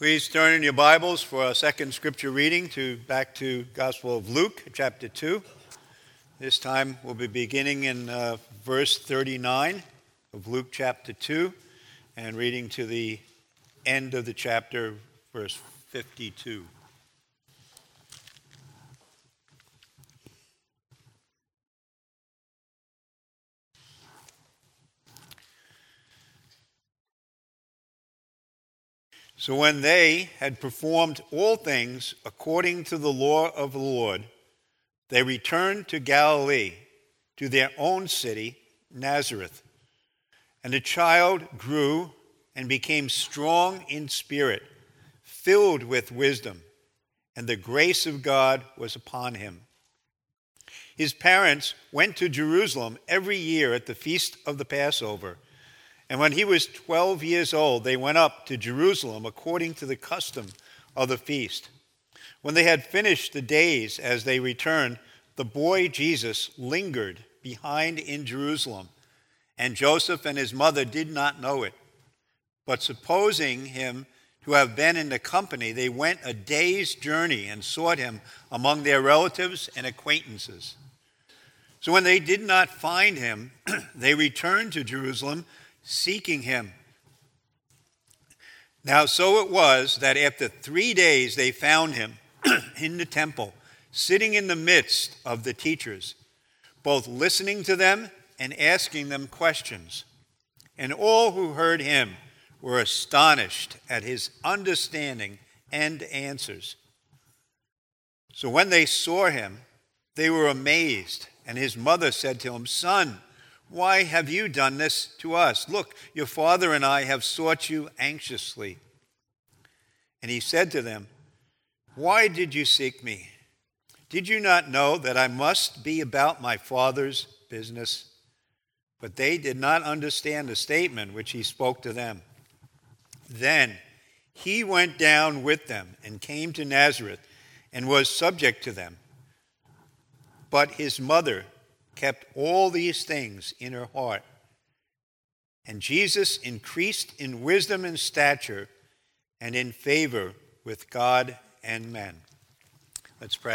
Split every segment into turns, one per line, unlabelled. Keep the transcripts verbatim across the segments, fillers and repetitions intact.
Please turn in your Bibles for our second scripture reading to back to Gospel of Luke, chapter two. This time we'll be beginning in uh, verse thirty-nine of Luke chapter two and reading to the end of the chapter, verse fifty-two. So when they had performed all things according to the law of the Lord, they returned to Galilee, to their own city, Nazareth. And the child grew and became strong in spirit, filled with wisdom, and the grace of God was upon him. His parents went to Jerusalem every year at the feast of the Passover. And when he was twelve years old, they went up to Jerusalem according to the custom of the feast. When they had finished the days as they returned, the boy Jesus lingered behind in Jerusalem, and Joseph and his mother did not know it. But supposing him to have been in the company, they went a day's journey and sought him among their relatives and acquaintances. So when they did not find him, they returned to Jerusalem, seeking him. Now so it was that after three days they found him in the temple, sitting in the midst of the teachers, both listening to them and asking them questions. And all who heard him were astonished at his understanding and answers. So when they saw him, they were amazed, and his mother said to him, "Son, why have you done this to us? Look, your father and I have sought you anxiously." And he said to them, "Why did you seek me? Did you not know that I must be about my father's business?" But they did not understand the statement which he spoke to them. Then he went down with them and came to Nazareth and was subject to them. But his mother kept all these things in her heart. And Jesus increased in wisdom and stature and in favor with God and men. Let's pray.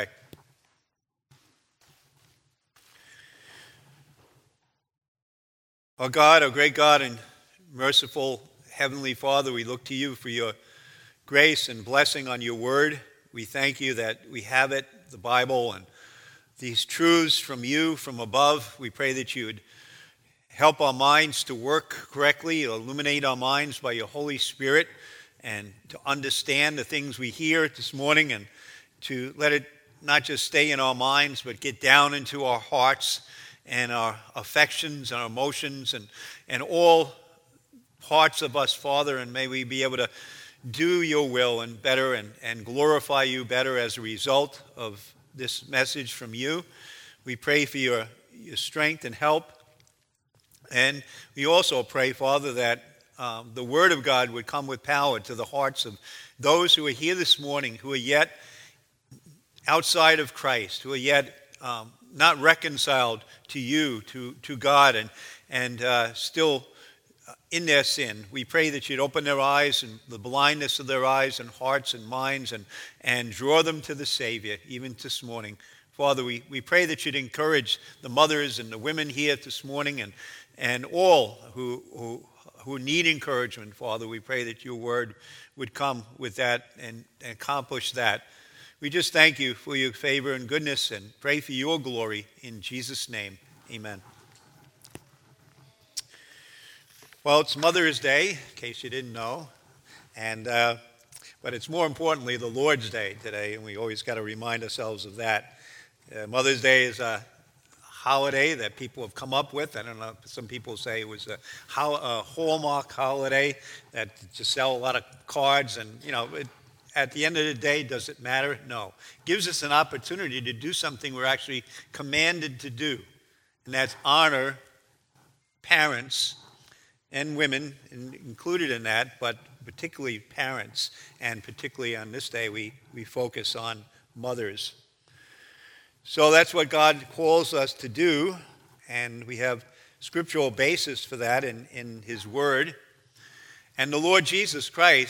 Our God, our great God and merciful Heavenly Father, we look to you for your grace and blessing on your word. We thank you that we have it, the Bible, and these truths from you, from above. We pray that you would help our minds to work correctly, illuminate our minds by your Holy Spirit, and to understand the things we hear this morning, and to let it not just stay in our minds, but get down into our hearts and our affections and our emotions and, and all parts of us, Father, and may we be able to do your will and better and, and glorify you better as a result of this message from you. We pray for your, your strength and help. And we also pray, Father, that um, the word of God would come with power to the hearts of those who are here this morning, who are yet outside of Christ, who are yet um, not reconciled to you, to, to God, and, and uh, still in their sin. We pray that you'd open their eyes and the blindness of their eyes and hearts and minds and, and draw them to the Savior, even this morning. Father, we, we pray that you'd encourage the mothers and the women here this morning and, and all who, who, who need encouragement, Father. We pray that your word would come with that and, and accomplish that. We just thank you for your favor and goodness and pray for your glory in Jesus' name. Amen. Well, it's Mother's Day, in case you didn't know, and uh, but it's more importantly the Lord's Day today, and we always got to remind ourselves of that. Uh, Mother's Day is a holiday that people have come up with. I don't know, some people say it was a, ho- a Hallmark holiday that to sell a lot of cards, and you know, it, at the end of the day, does it matter? No. It gives us an opportunity to do something we're actually commanded to do, and that's honor parents and women included in that, but particularly parents, and particularly on this day we, we focus on mothers. So that's what God calls us to do, and we have scriptural basis for that in, in his word. And the Lord Jesus Christ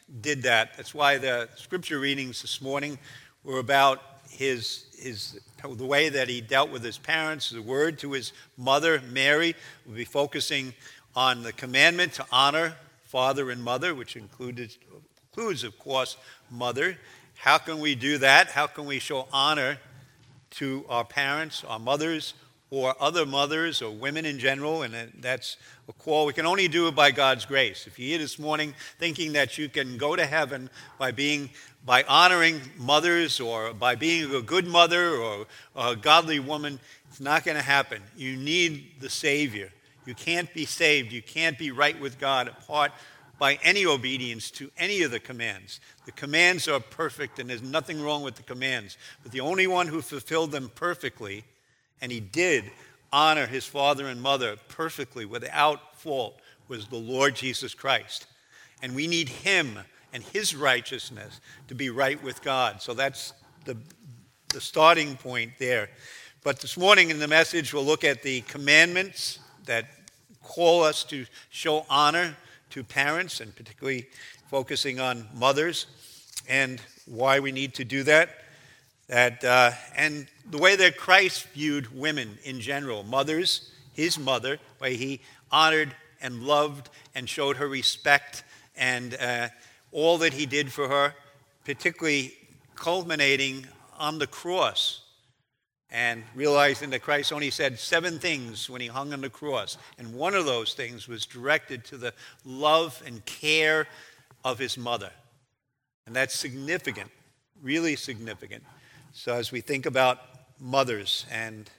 did that. That's why the scripture readings this morning were about his, his the way that he dealt with his parents, the word to his mother, Mary. We'll be focusing on the commandment to honor father and mother, which included, includes, of course, mother. How can we do that? How can we show honor to our parents, our mothers, or other mothers, or women in general? And that's a call. We can only do it by God's grace. If you're here this morning thinking that you can go to heaven by being, by honoring mothers, or by being a good mother or a godly woman, it's not going to happen. You need the Savior. You can't be saved. You can't be right with God apart by any obedience to any of the commands. The commands are perfect, and there's nothing wrong with the commands. But the only one who fulfilled them perfectly, and he did honor his father and mother perfectly without fault, was the Lord Jesus Christ. And we need him and his righteousness to be right with God. So that's the, the starting point there. But this morning in the message, we'll look at the commandments that call us to show honor to parents, and particularly focusing on mothers, and why we need to do that. That uh, and the way that Christ viewed women in general, mothers, his mother, way he honored and loved and showed her respect, and uh, all that he did for her, particularly culminating on the cross, and realizing that Christ only said seven things when he hung on the cross. And one of those things was directed to the love and care of his mother. And that's significant, really significant. So as we think about mothers and,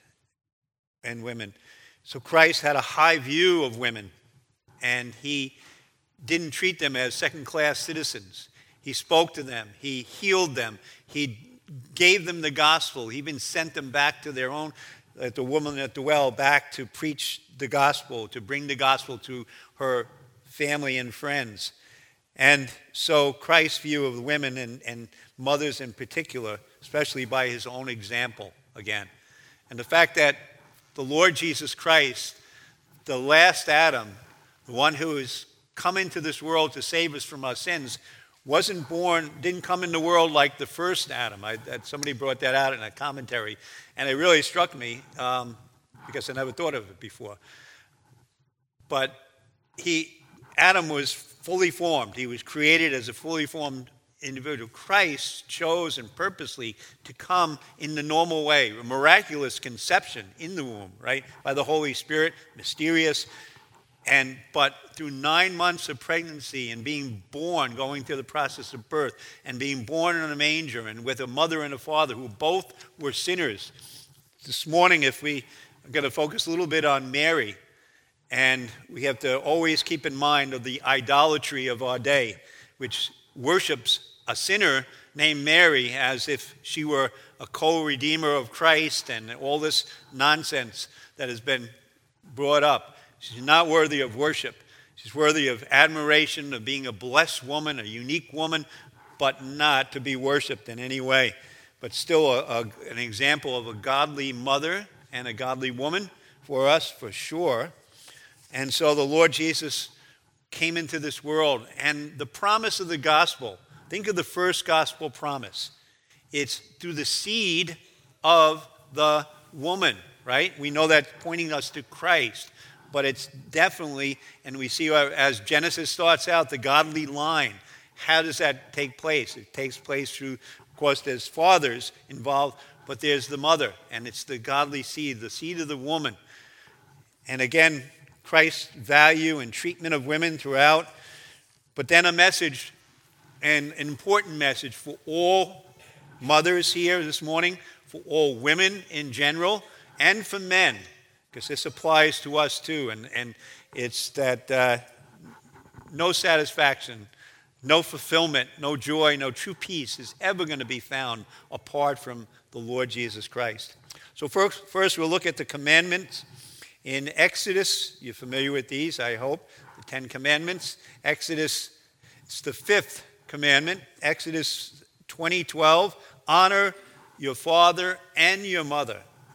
and women. So Christ had a high view of women, and he didn't treat them as second-class citizens. He spoke to them. He healed them. He gave them the gospel. He even sent them back to their own, uh, the woman at the well, back to preach the gospel, to bring the gospel to her family and friends. And so Christ's view of women and, and mothers in particular, especially by his own example again. And the fact that the Lord Jesus Christ, the last Adam, the one who has come into this world to save us from our sins, wasn't born, didn't come in the world like the first Adam. I, somebody brought that out in a commentary, and it really struck me um, because I never thought of it before. But he, Adam was fully formed. He was created as a fully formed individual. Christ chose and purposely to come in the normal way, a miraculous conception in the womb, right, by the Holy Spirit, mysterious. And but through nine months of pregnancy and being born, going through the process of birth, and being born in a manger and with a mother and a father who both were sinners. This morning, if we are going to focus a little bit on Mary, and we have to always keep in mind of the idolatry of our day, which worships a sinner named Mary as if she were a co-redeemer of Christ, and all this nonsense that has been brought up. She's not worthy of worship. She's worthy of admiration, of being a blessed woman, a unique woman, but not to be worshiped in any way. But still a, a, an example of a godly mother and a godly woman for us, for sure. And so the Lord Jesus came into this world. And the promise of the gospel, think of the first gospel promise. It's through the seed of the woman, right? We know that's pointing us to Christ. But it's definitely, and we see as Genesis starts out, the godly line. How does that take place? It takes place through, of course, there's fathers involved, but there's the mother, and it's the godly seed, the seed of the woman. And again, Christ's value and treatment of women throughout, but then a message, and an important message for all mothers here this morning, for all women in general, and for men. Because this applies to us too, and, and it's that uh, no satisfaction, no fulfillment, no joy, no true peace is ever going to be found apart from the Lord Jesus Christ. So first, first we'll look at the commandments in Exodus. You're familiar with these, I hope, the Ten Commandments. Exodus, it's the fifth commandment, Exodus twenty twelve, honor your father and your mother,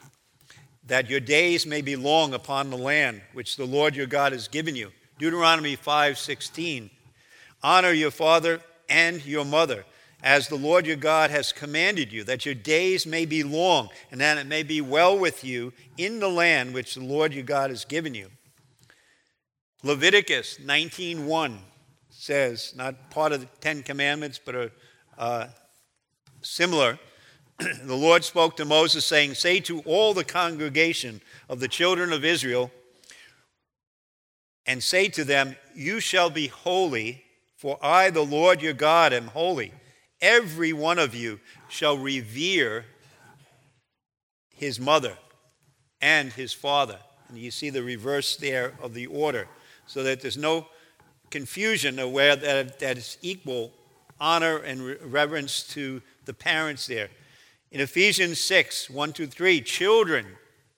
that your days may be long upon the land which the Lord your God has given you. Deuteronomy five sixteen. Honor your father and your mother, as the Lord your God has commanded you, that your days may be long, and that it may be well with you in the land which the Lord your God has given you. Leviticus nineteen one says, not part of the Ten Commandments, but a, uh, similar. The Lord spoke to Moses, saying, say to all the congregation of the children of Israel, and say to them, you shall be holy, for I, the Lord your God, am holy. Every one of you shall revere his mother and his father. And you see the reverse there of the order, so that there's no confusion of where that, that is equal honor and re- reverence to the parents there. In Ephesians six, one through three, children,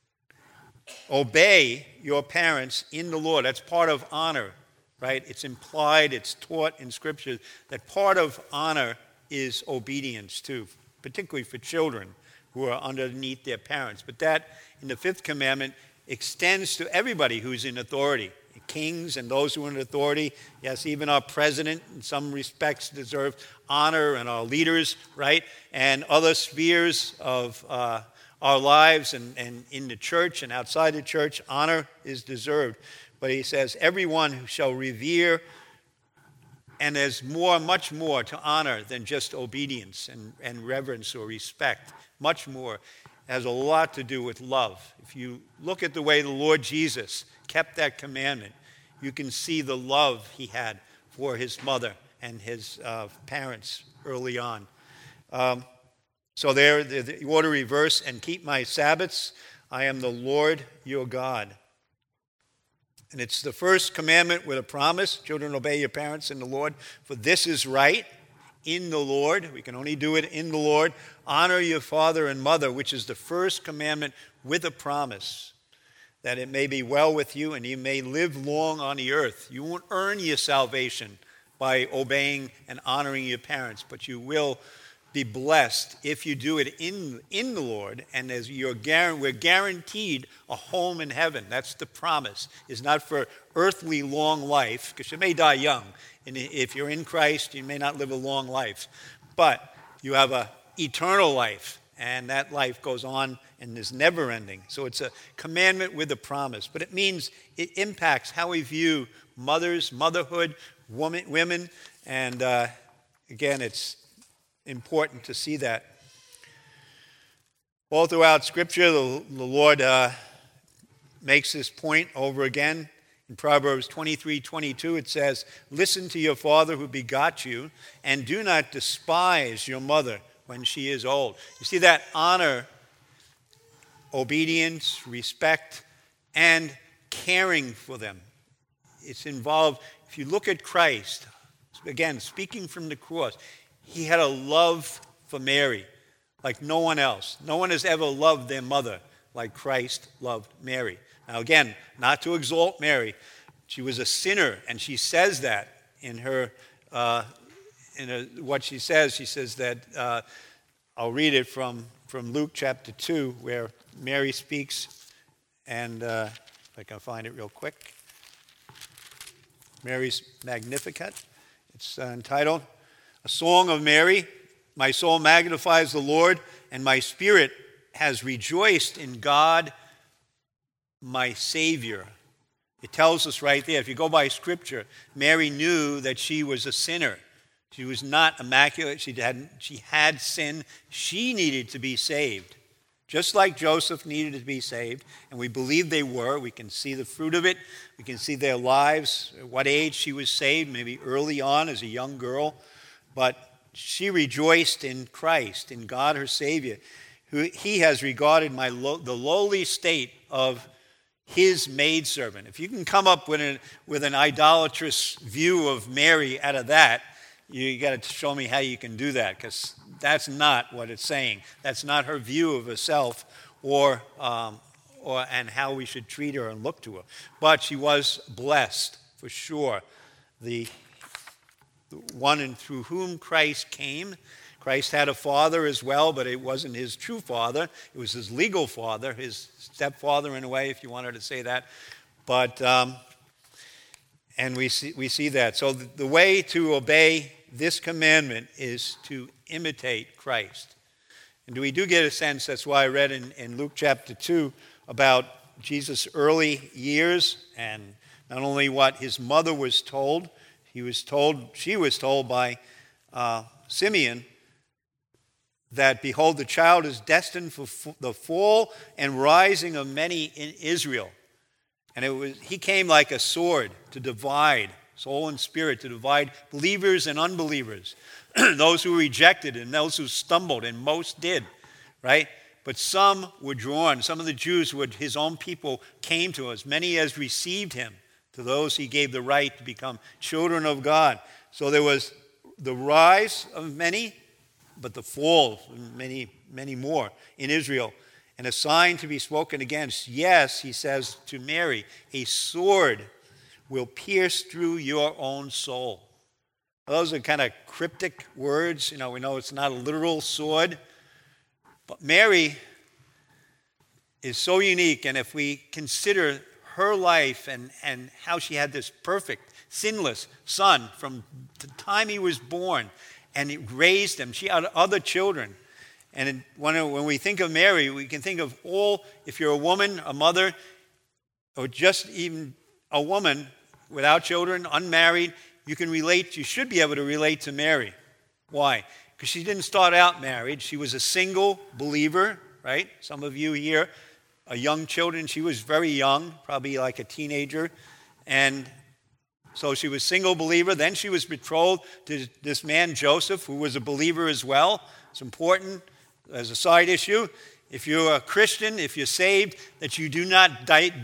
obey your parents in the Lord. That's part of honor, right? It's implied, it's taught in Scripture that part of honor is obedience too, particularly for children who are underneath their parents. But that, in the fifth commandment, extends to everybody who's in authority. Kings and those who are in authority. Yes, even our president in some respects deserve honor, and our leaders, right? And other spheres of uh, our lives and, and in the church and outside the church, honor is deserved. But he says, everyone who shall revere, and there's more, much more to honor than just obedience and, and reverence or respect. Much more. It has a lot to do with love. If you look at the way the Lord Jesus kept that commandment, you can see the love he had for his mother and his uh, parents early on. Um, so there, the, the order reverse, and keep my Sabbaths. I am the Lord your God. And it's the first commandment with a promise. Children, obey your parents in the Lord, for this is right in the Lord. We can only do it in the Lord. Honor your father and mother, which is the first commandment with a promise, that it may be well with you and you may live long on the earth. You won't earn your salvation by obeying and honoring your parents, but you will be blessed if you do it in, in the Lord. And as you're guaranteed, we're guaranteed a home in heaven. That's the promise. It's not for earthly long life, because you may die young. And if you're in Christ, you may not live a long life. But you have an eternal life, and that life goes on and is never ending. So it's a commandment with a promise. But it means it impacts how we view mothers, motherhood, woman, women. And uh, again, it's important to see that. All throughout Scripture, the, the Lord uh, makes this point over again. In Proverbs twenty-three twenty-two, it says, listen to your father who begot you, and do not despise your mother when she is old. You see that honor, obedience, respect, and caring for them. It's involved. If you look at Christ, again, speaking from the cross, he had a love for Mary like no one else. No one has ever loved their mother like Christ loved Mary. Now again, not to exalt Mary. She was a sinner, and she says that in her, uh, in a, what she says. She says that, uh, I'll read it from, from Luke chapter two, where Mary speaks, and uh, if I can find it real quick. Mary's Magnificat. It's uh, entitled, A Song of Mary. My soul magnifies the Lord, and my spirit has rejoiced in God, my Savior. It tells us right there, if you go by Scripture, Mary knew that she was a sinner. She was not immaculate. She had, she had sin. She needed to be saved, just like Joseph needed to be saved. And we believe they were. We can see the fruit of it. We can see their lives, at what age she was saved, maybe early on as a young girl. But she rejoiced in Christ, in God her Savior, who he has regarded my lo- the lowly state of his maidservant. If you can come up with an, with an idolatrous view of Mary out of that, you got to show me how you can do that, because that's not what it's saying. That's not her view of herself, or um, or and how we should treat her and look to her. But she was blessed for sure. The, the one in, through whom Christ came. Christ had a father as well, but it wasn't his true father. It was his legal father, his stepfather in a way, if you wanted to say that. But um, and we see we see that. So the, the way to obey this commandment is to imitate Christ. And we do get a sense, that's why I read in, in Luke chapter two about Jesus' early years, and not only what his mother was told, he was told, she was told by uh, Simeon, that, behold, the child is destined for f- the fall and rising of many in Israel. And it was he came like a sword to divide soul and spirit, to divide believers and unbelievers, those who rejected and those who stumbled, and most did, right? But some were drawn. Some of the Jews, would his own people, came to us. Many as received him. To those he gave the right to become children of God. So there was the rise of many, but the fall of many, many more in Israel. And a sign to be spoken against. Yes, he says to Mary, a sword will pierce through your own soul. Those are kind of cryptic words. You know, we know it's not a literal sword. But Mary is so unique. And if we consider her life and, and how she had this perfect, sinless son from the time he was born, and it raised him. She had other children. And when, when we think of Mary, we can think of all, if you're a woman, a mother, or just even a woman without children, unmarried, you can relate, you should be able to relate to Mary. Why? Because she didn't start out married. She was a single believer, right? Some of you here are young children. She was very young, probably like a teenager. And so she was a single believer. Then she was betrothed to this man, Joseph, who was a believer as well. It's important as a side issue. If you're a Christian, if you're saved, that you do not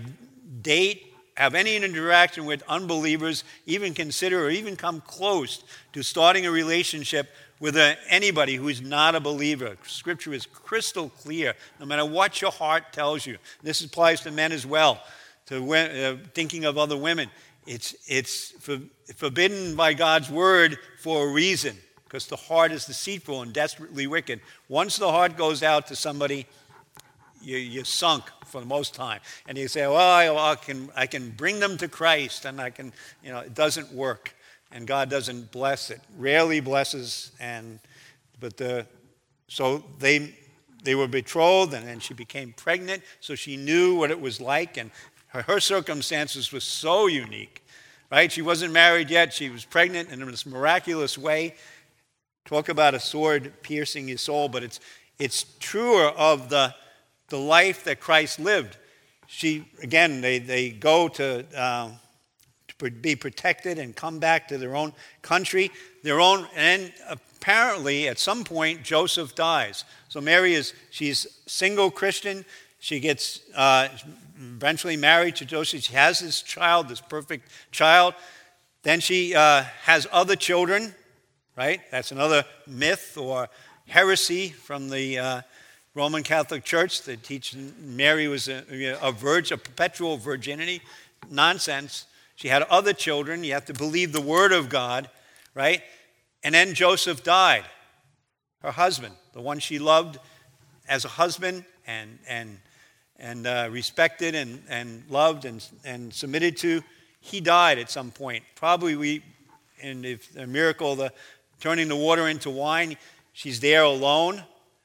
date, have any interaction with unbelievers, even consider or even come close to starting a relationship with a, anybody who is not a believer. Scripture is crystal clear, no matter what your heart tells you. This applies to men as well, to uh, thinking of other women. It's, it's for, forbidden by God's word for a reason, because the heart is deceitful and desperately wicked. Once the heart goes out to somebody, you, you're sunk for the most time. And you say, well, I, I, can, I can bring them to Christ, and I can, you know, it doesn't work. And God doesn't bless it, rarely blesses. And but the so they they were betrothed, and then she became pregnant, so she knew what it was like, and her, her circumstances were so unique, right? She wasn't married yet; she was pregnant, and in this miraculous way. Talk about a sword piercing your soul, but it's it's truer of the the life that Christ lived. She again, they they go to. Uh, to be protected and come back to their own country, their own, and apparently at some point Joseph dies. So Mary is, she's single Christian. She gets uh, eventually married to Joseph. She has this child, this perfect child. Then she uh, has other children, right? That's another myth or heresy from the uh, Roman Catholic Church that teach Mary was a, a virgin, a perpetual virginity. Nonsense. She had other children. You have to believe the word of God, right? And then Joseph died, her husband, the one she loved as a husband and and and uh, respected and, and loved and, and submitted to. He died at some point. Probably we, and if a miracle, the turning the water into wine, she's there alone,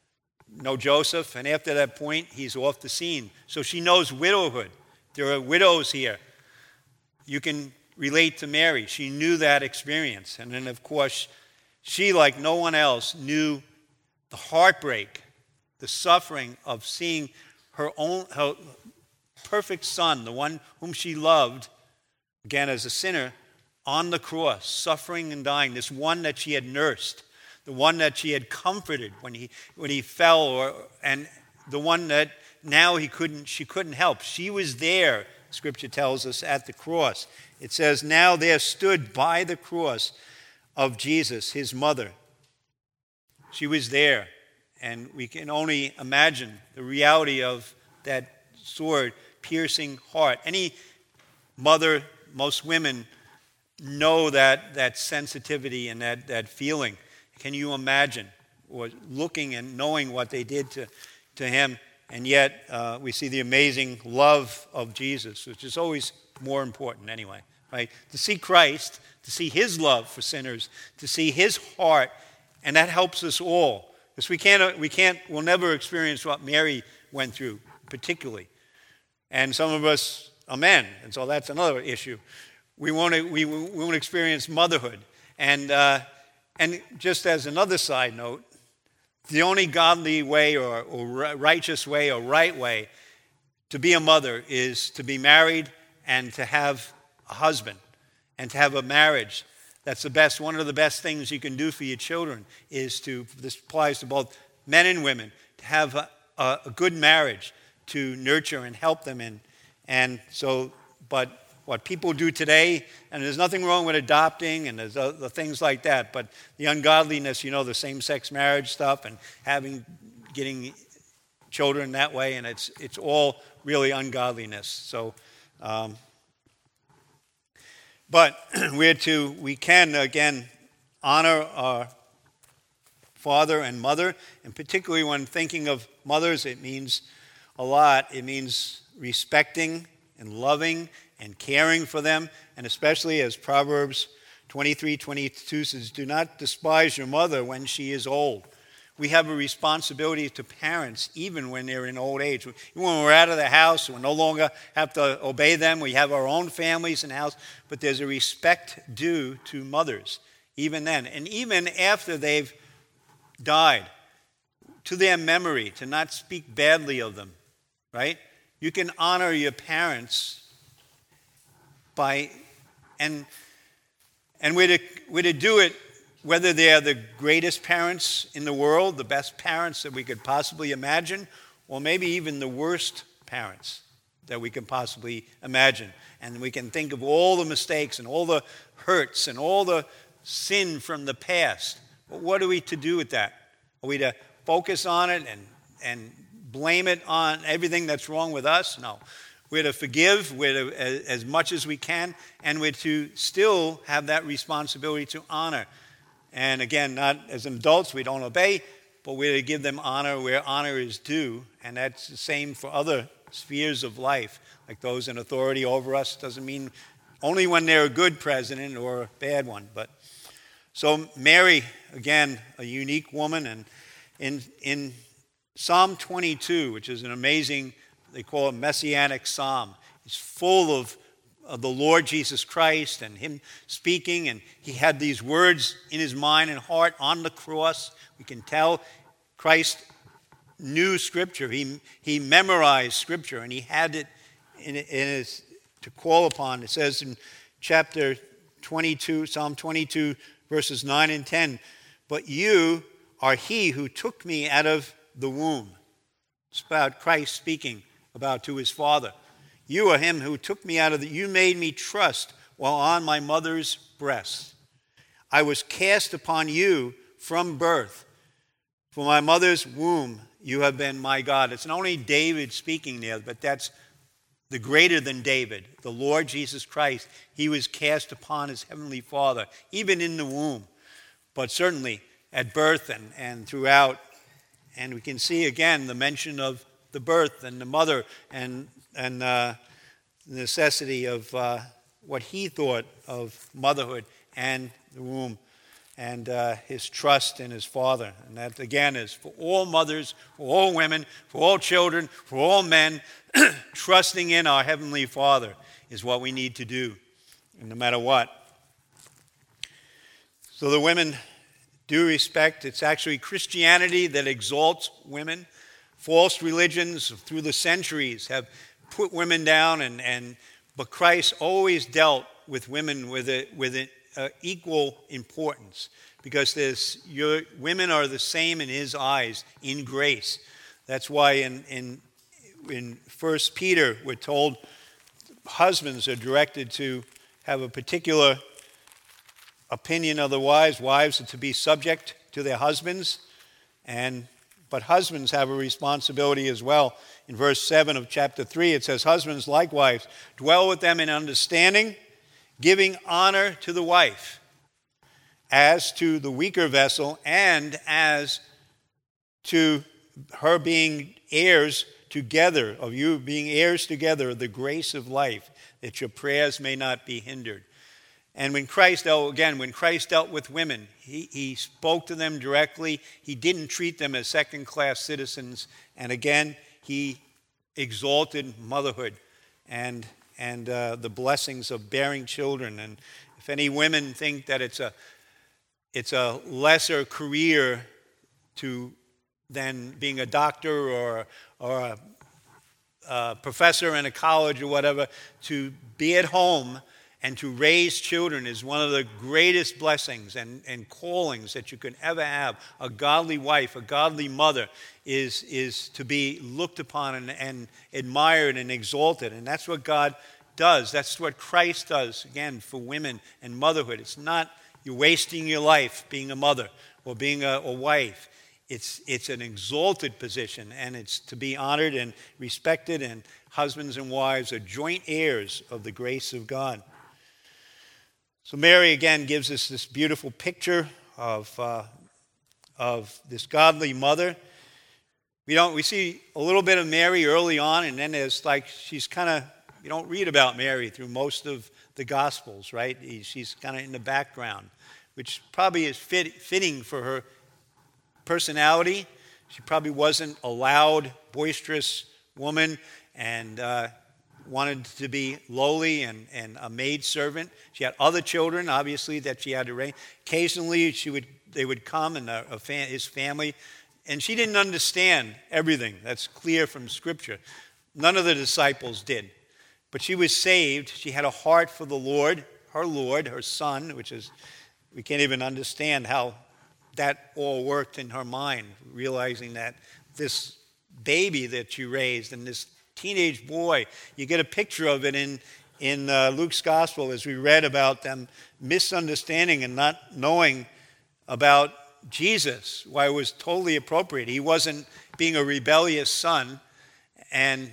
no Joseph, and after that point, he's off the scene. So she knows widowhood. There are widows here. You can relate to Mary. She knew that experience. And then, of course, she, like no one else, knew the heartbreak, the suffering of seeing her own her perfect son, the one whom she loved, again as a sinner, on the cross, suffering and dying, this one that she had nursed, the one that she had comforted when he when he fell, or and the one that now he couldn't she couldn't help. She was there. Scripture tells us at the cross. It says, now there stood by the cross of Jesus, his mother. She was there. And we can only imagine the reality of that sword piercing heart. Any mother, most women know that, that sensitivity and that, that feeling. Can you imagine? Or looking and knowing what they did to, to him. And yet, uh, we see the amazing love of Jesus, which is always more important anyway. right? To see Christ, to see his love for sinners, to see his heart, and that helps us all. Because we can't, we can't, we'll never experience what Mary went through, particularly. And some of us are men, and so that's another issue. We want to, we, we want to experience motherhood. And, uh, and just as another side note, the only godly way or, or righteous way or right way to be a mother is to be married and to have a husband and to have a marriage. That's the best, one of the best things you can do for your children is to, this applies to both men and women, to have a, a, a good marriage to nurture and help them in. And so, but what people do today, and there's nothing wrong with adopting and there's other things like that, but the ungodliness, you know, the same-sex marriage stuff and having, getting children that way, and it's it's all really ungodliness. So, um, but we're to, we can, again, honor our father and mother, and particularly when thinking of mothers, it means a lot. It means respecting and loving and caring for them, and especially as Proverbs twenty-three twenty-two says, do not despise your mother when she is old. We have a responsibility to parents even when they're in old age. When we're out of the house, we no longer have to obey them. We have our own families in the house, but there's a respect due to mothers, even then. And even after they've died, to their memory, to not speak badly of them, right? You can honor your parents by, and and we're to, we're to do it whether they are the greatest parents in the world, the best parents that we could possibly imagine, or maybe even the worst parents that we can possibly imagine. And we can think of all the mistakes and all the hurts and all the sin from the past. But what are we to do with that? Are we to focus on it and, and blame it on everything that's wrong with us? No. We're to forgive we're to, as, as much as we can, and we're to still have that responsibility to honor. And again, not as adults, we don't obey, but we're to give them honor where honor is due, and that's the same for other spheres of life, like those in authority over us. Doesn't mean only when they're a good president or a bad one. But so Mary, again, a unique woman, and in in Psalm twenty-two, which is an amazing, they call it messianic psalm. It's full of, of the Lord Jesus Christ and him speaking, and he had these words in his mind and heart on the cross. We can tell Christ knew Scripture. He, he memorized Scripture, and he had it in, in his, to call upon. It says in chapter twenty-two, Psalm twenty-two, verses nine and ten, but you are he who took me out of the womb. It's about Christ speaking about to his Father. You are him who took me out of the, you made me trust while on my mother's breast. I was cast upon you from birth. For my mother's womb, you have been my God. It's not only David speaking there, but that's the greater than David, the Lord Jesus Christ. He was cast upon his heavenly Father, even in the womb, but certainly at birth and, and throughout. And we can see again the mention of the birth and the mother and and uh, the necessity of uh, what he thought of motherhood and the womb and uh, his trust in his Father. And that again is for all mothers, for all women, for all children, for all men, trusting in our Heavenly Father is what we need to do, no matter what. So the women do respect. It's actually Christianity that exalts women. False religions through the centuries have put women down, and, and but Christ always dealt with women with a, with an uh, equal importance, because there's, your, women are the same in his eyes in grace. That's why in in in First Peter we're told husbands are directed to have a particular opinion of the wives. Wives are to be subject to their husbands, and but husbands have a responsibility as well. In verse seven of chapter three, it says, husbands likewise dwell with them in understanding, giving honor to the wife as to the weaker vessel, and as to her being heirs together, of you being heirs together of the grace of life, that your prayers may not be hindered. And when Christ dealt, again, when Christ dealt with women, he, he spoke to them directly. He didn't treat them as second-class citizens. And again, he exalted motherhood and, and uh, the blessings of bearing children. And if any women think that it's a, it's a lesser career to than being a doctor or, or a, a professor in a college or whatever, to be at home and to raise children is one of the greatest blessings and, and callings that you could ever have. A godly wife, a godly mother is, is to be looked upon and, and admired and exalted. And that's what God does. That's what Christ does, again, for women and motherhood. It's not you're wasting your life being a mother or being a, a wife. It's, it's an exalted position, and it's to be honored and respected, and husbands and wives are joint heirs of the grace of God. So Mary, again, gives us this beautiful picture of, uh, of this godly mother. We don't we see a little bit of Mary early on, and then there's like she's kind of, you don't read about Mary through most of the Gospels, right? She's kind of in the background, which probably is fit, fitting for her personality. She probably wasn't a loud, boisterous woman, and uh, wanted to be lowly and, and a maid servant. She had other children, obviously, that she had to raise. Occasionally, she would they would come, and a, a fa- his family, and she didn't understand everything. That's clear from Scripture. None of the disciples did. But she was saved. She had a heart for the Lord, her Lord, her Son, which is, we can't even understand how that all worked in her mind, realizing that this baby that you raised and this teenage boy, you get a picture of it in, in uh, Luke's gospel as we read about them misunderstanding and not knowing about Jesus, why it was totally appropriate. He wasn't being a rebellious son. And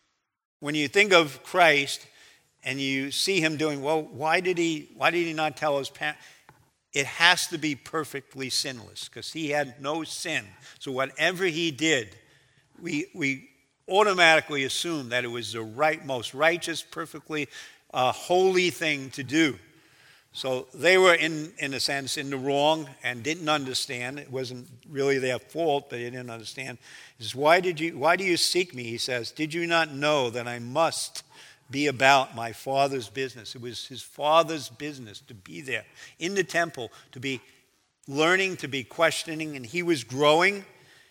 when you think of Christ and you see him doing, well, why did he, why did he not tell his parents? It has to be perfectly sinless because he had no sin. So whatever he did, we we automatically assume that it was the right, most righteous, perfectly uh, holy thing to do. So they were, in, in a sense, in the wrong and didn't understand. It wasn't really their fault, but they didn't understand. He says, why, did you, why do you seek me? He says, did you not know that I must be about my Father's business? It was his Father's business to be there in the temple, to be learning, to be questioning, and he was growing.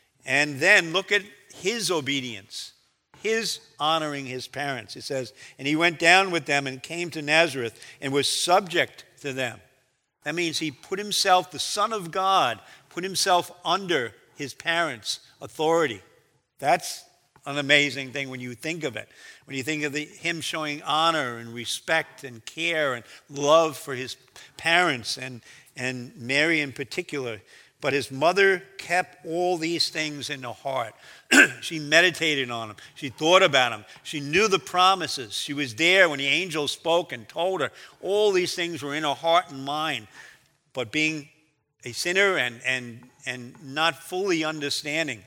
And then look at his obedience, his honoring his parents. It says, and he went down with them and came to Nazareth and was subject to them. That means he put himself, the Son of God, put himself under his parents' authority. That's an amazing thing when you think of it. When you think of the, him showing honor and respect and care and love for his parents and, and Mary in particular. But his mother kept all these things in her heart. She meditated on them. She thought about them. She knew the promises. She was there when the angel spoke and told her. All these things were in her heart and mind. But being a sinner and, and, and not fully understanding,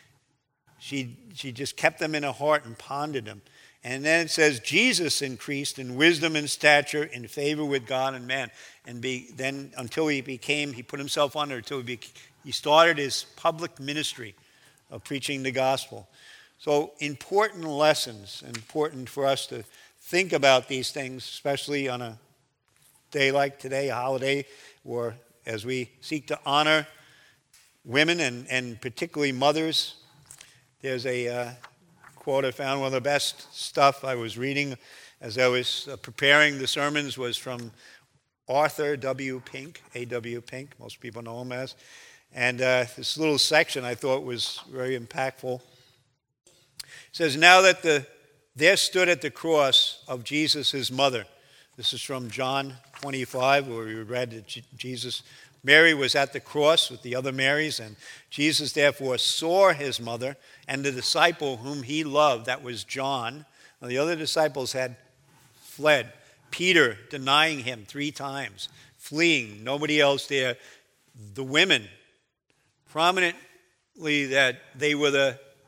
she, she just kept them in her heart and pondered them. And then it says, Jesus increased in wisdom and stature, in favor with God and man. And be, then until he became, he put himself under, until he, be, he started his public ministry of preaching the gospel. So important lessons, important for us to think about these things, especially on a day like today, a holiday, or as we seek to honor women and, and particularly mothers. There's a uh, quote I found, one of the best stuff I was reading as I was uh, preparing the sermons was from Arthur W. Pink, A W. Pink, most people know him as. And uh, this little section I thought was very impactful. It says, now that the there stood at the cross of Jesus his mother. This is from John twenty-five, where we read that Jesus, Mary was at the cross with the other Marys, and Jesus therefore saw his mother and the disciple whom he loved, that was John. Now, the other disciples had fled. Peter denying him three times, fleeing, nobody else there. The women, prominently that they were the,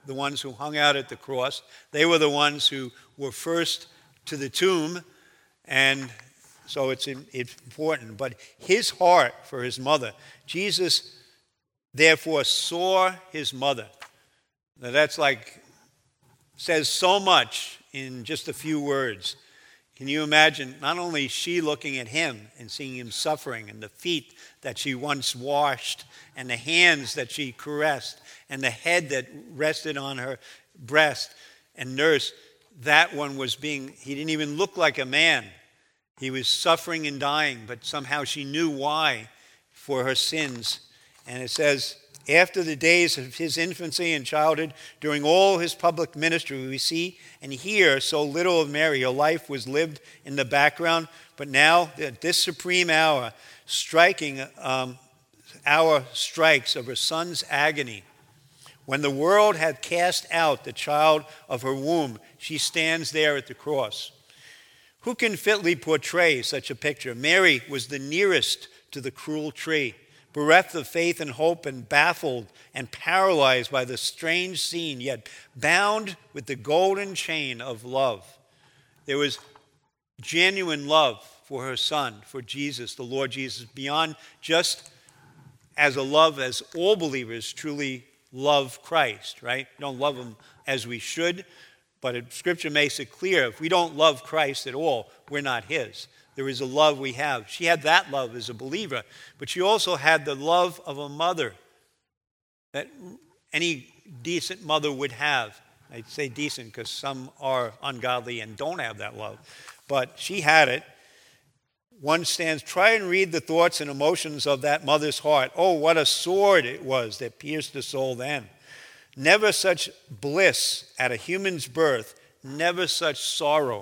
the ones who hung out at the cross. They were the ones who were first to the tomb, and so it's, it's important. But his heart for his mother, Jesus therefore saw his mother. Now that's like, says so much in just a few words. Can you imagine not only she looking at him and seeing him suffering, and the feet that she once washed, and the hands that she caressed, and the head that rested on her breast and nursed, that one was being, he didn't even look like a man. He was suffering and dying, but somehow she knew why, for her sins. And it says, after the days of his infancy and childhood, during all his public ministry, we see and hear so little of Mary. Her life was lived in the background, but now at this supreme hour, striking um, hour strikes of her son's agony. When the world had cast out the child of her womb, she stands there at the cross. Who can fitly portray such a picture? Mary was the nearest to the cruel tree, bereft of faith and hope, and baffled and paralyzed by the strange scene, yet bound with the golden chain of love. There was genuine love for her son, for Jesus, the Lord Jesus, beyond just as a love as all believers truly love Christ, right? We don't love him as we should, but it, Scripture makes it clear if we don't love Christ at all, we're not his. There is a love we have. She had that love as a believer, but she also had the love of a mother that any decent mother would have. I say decent because some are ungodly and don't have that love, but she had it. One stands, try and read the thoughts and emotions of that mother's heart. Oh, what a sword it was that pierced the soul then. Never such bliss at a human's birth, never such sorrow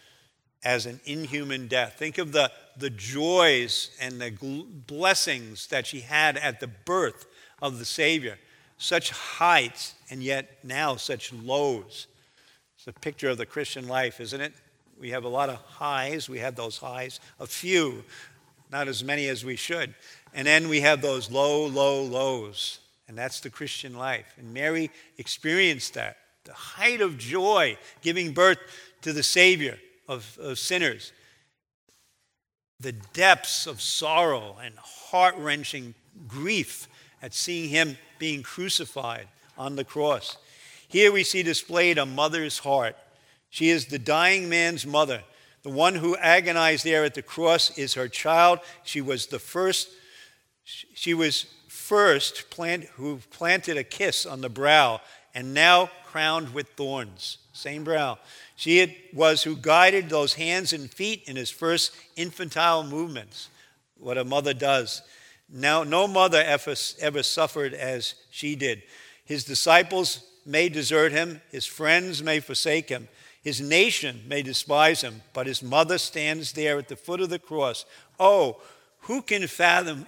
as an inhuman death. Think of the, the joys and the gl- blessings that she had at the birth of the Savior. Such heights, and yet now such lows. It's a picture of the Christian life, isn't it? We have a lot of highs. We have those highs, a few, not as many as we should. And then we have those low, low lows. And that's the Christian life. And Mary experienced that. The height of joy, giving birth to the Savior of, of sinners. The depths of sorrow and heart-wrenching grief at seeing him being crucified on the cross. Here we see displayed a mother's heart. She is the dying man's mother. The one who agonized there at the cross is her child. She was the first, she was first plant, who planted a kiss on the brow, and now crowned with thorns. Same brow. She it was who guided those hands and feet in his first infantile movements, what a mother does. Now, no mother ever, ever suffered as she did. His disciples may desert him. His friends may forsake him. His nation may despise him, but his mother stands there at the foot of the cross. Oh, who can fathom,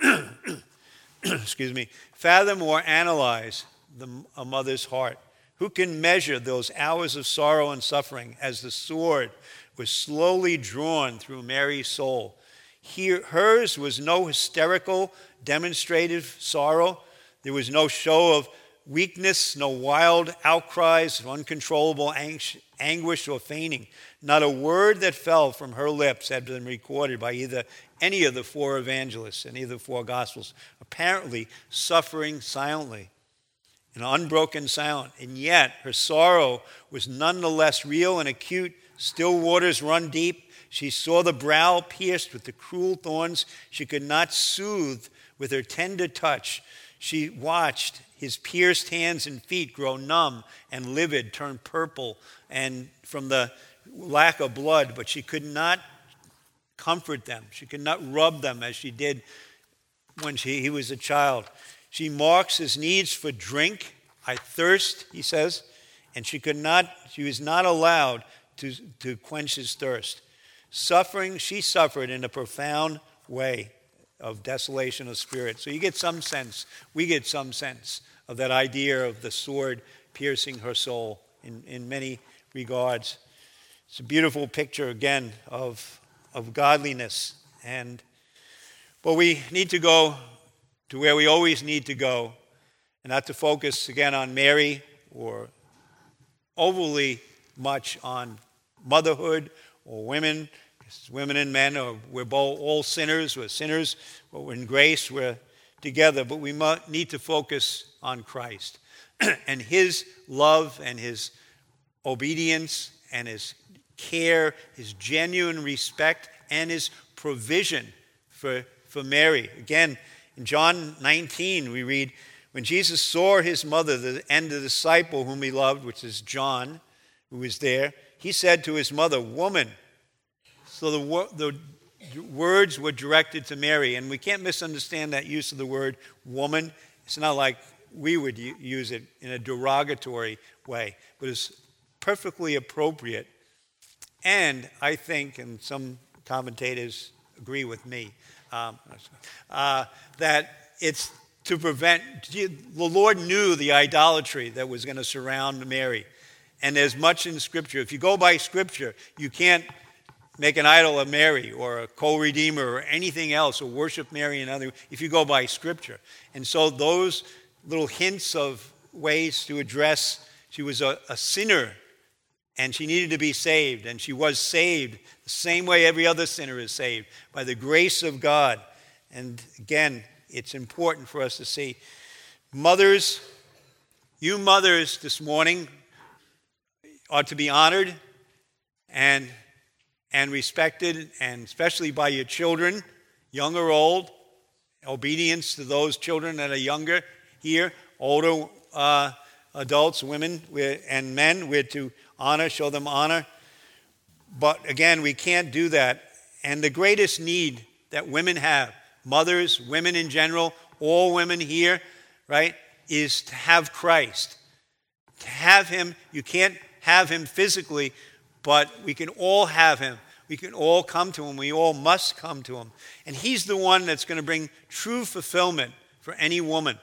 excuse me, fathom or analyze the, a mother's heart? Who can measure those hours of sorrow and suffering as the sword was slowly drawn through Mary's soul? Here, hers was no hysterical, demonstrative sorrow. There was no show of weakness, no wild outcries of uncontrollable anguish or fainting. Not a word that fell from her lips had been recorded by either any of the four evangelists, any of the four gospels. Apparently suffering silently, an unbroken silence. And yet her sorrow was nonetheless real and acute. Still waters run deep. She saw the brow pierced with the cruel thorns. She could not soothe with her tender touch. She watched his pierced hands and feet grow numb and livid, turn purple, and from the lack of blood, but she could not comfort them. She could not rub them as she did when she, he was a child. She marks his needs for drink. I thirst, he says, and she could not, she was not allowed to, to quench his thirst. Suffering, she suffered in a profound way of desolation of spirit. So you get some sense, we get some sense of that idea of the sword piercing her soul in, in many regards. It's a beautiful picture, again, of, of godliness. And but we need to go to where we always need to go, and not to focus, again, on Mary or overly much on motherhood or women. Women and men, are, we're both all sinners. We're sinners, but we're in grace. We're together. But we need to focus on Christ and his love and his obedience and his care, his genuine respect, and his provision for, for Mary. Again, in John nineteen, we read, when Jesus saw his mother the, and the disciple whom he loved, which is John, who was there, he said to his mother, "Woman." So the, the words were directed to Mary, and we can't misunderstand that use of the word woman. It's not like we would use it in a derogatory way, but it's perfectly appropriate. And I think, and some commentators agree with me, um, uh, that it's to prevent, the Lord knew the idolatry that was going to surround Mary. And there's much in Scripture. If you go by Scripture, you can't make an idol of Mary or a co-redeemer or anything else, or worship Mary and other, if you go by Scripture. And so those little hints of ways to address, she was a, a sinner and she needed to be saved, and she was saved the same way every other sinner is saved, by the grace of God. And again, it's important for us to see. Mothers, you mothers this morning ought to be honored and and respected, and especially by your children, young or old. Obedience to those children that are younger here, older uh, adults, women we're, and men, we're to honor, show them honor. But again, we can't do that. And the greatest need that women have, mothers, women in general, all women here, right, is to have Christ. To have him, you can't have him physically, but we can all have him. We can all come to him. We all must come to him. And he's the one that's going to bring true fulfillment for any woman.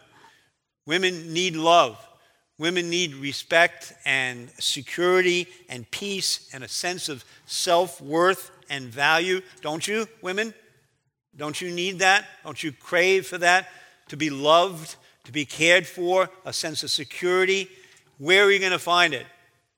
Women need love. Women need respect and security and peace and a sense of self-worth and value. Don't you, women? Don't you need that? Don't you crave for that? To be loved, to be cared for, a sense of security? Where are you going to find it?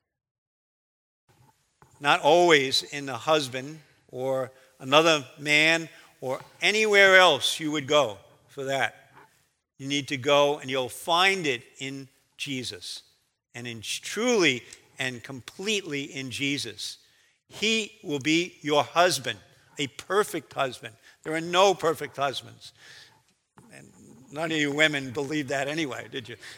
Not always in the husband or another man or anywhere else you would go for that. You need to go and you'll find it in Jesus, and in truly and completely in Jesus. He will be your husband, a perfect husband. There are no perfect husbands. And none of you women believe that anyway, did you?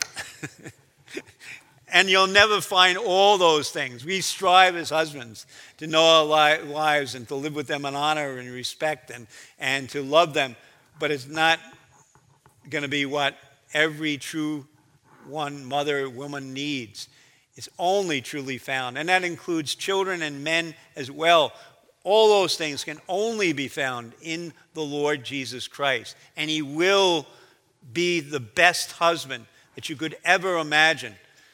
And you'll never find all those things. We strive as husbands to know our li- wives and to live with them in honor and respect and, and to love them. But it's not going to be what every true one, mother, woman needs. It's only truly found. And that includes children and men as well. All those things can only be found in the Lord Jesus Christ. And he will be the best husband that you could ever imagine.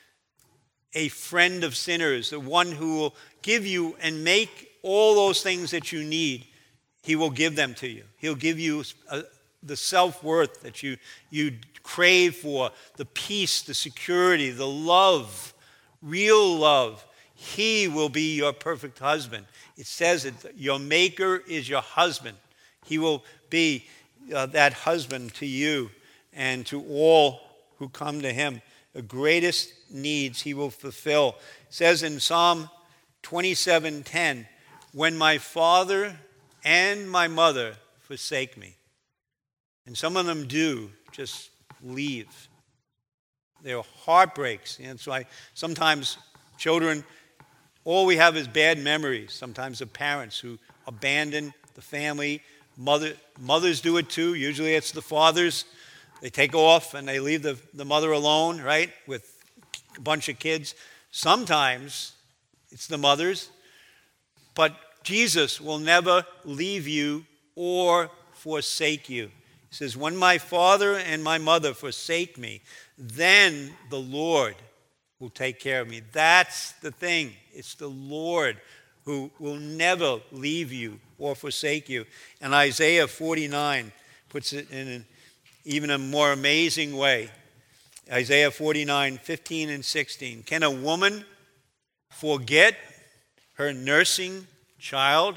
A friend of sinners, the one who will give you and make all those things that you need. He will give them to you. He'll give you uh, the self-worth that you, you crave for, the peace, the security, the love, real love. He will be your perfect husband. It says that your maker is your husband. He will be uh, that husband to you and to all who come to him. The greatest needs he will fulfill. It says in Psalm twenty-seven ten, when my father and my mother forsake me. And some of them do just leave. They're heartbreaks. And that's why sometimes children, all we have is bad memories. Sometimes of parents who abandon the family. Mother, mothers do it too. Usually it's the fathers. They take off and they leave the, the mother alone, right, with a bunch of kids. Sometimes it's the mothers. But Jesus will never leave you or forsake you. He says, when my father and my mother forsake me, then the Lord will take care of me. That's the thing. It's the Lord who will never leave you or forsake you. And Isaiah forty-nine puts it in an even a more amazing way. Isaiah forty-nine, fifteen and sixteen. Can a woman forget her nursing child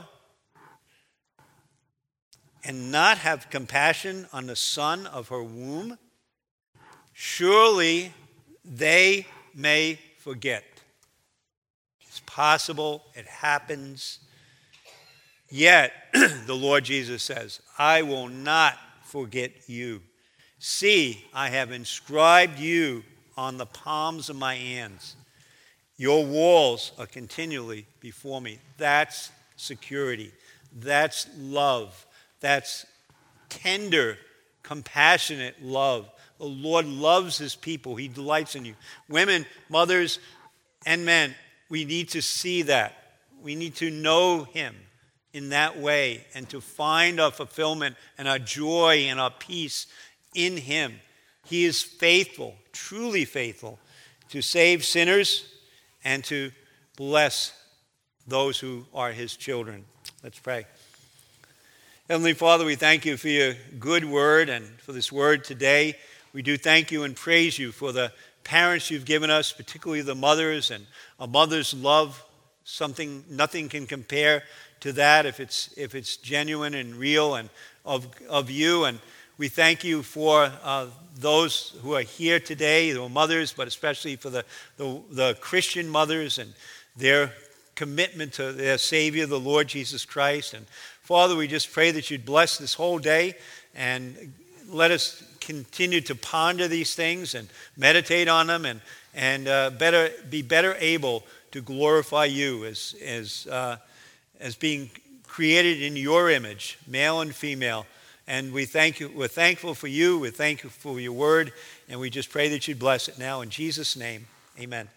and not have compassion on the son of her womb? Surely they may forget. It's possible, it happens. Yet, the Lord Jesus says, I will not forget you. See, I have inscribed you on the palms of my hands. Your walls are continually before me. That's security. That's love. That's tender, compassionate love. The Lord loves his people. He delights in you. Women, mothers, and men, we need to see that. We need to know him in that way and to find our fulfillment and our joy and our peace in him. He is faithful, truly faithful, to save sinners and to bless those who are his children. Let's pray. Heavenly Father, we thank you for your good word and for this word today. We do thank you and praise you for the parents you've given us, particularly the mothers, and a mother's love. Something, nothing can compare to that if it's if it's genuine and real and of of you. And we thank you for uh, those who are here today, the mothers, but especially for the, the the Christian mothers and their commitment to their Savior, the Lord Jesus Christ. And Father, we just pray that you'd bless this whole day and let us continue to ponder these things and meditate on them and and uh, better be better able to glorify you as as uh, as being created in your image, male and female. And we thank you. We're thankful for you. We're thankful for your word, and we just pray that you'd bless it now in Jesus' name. Amen.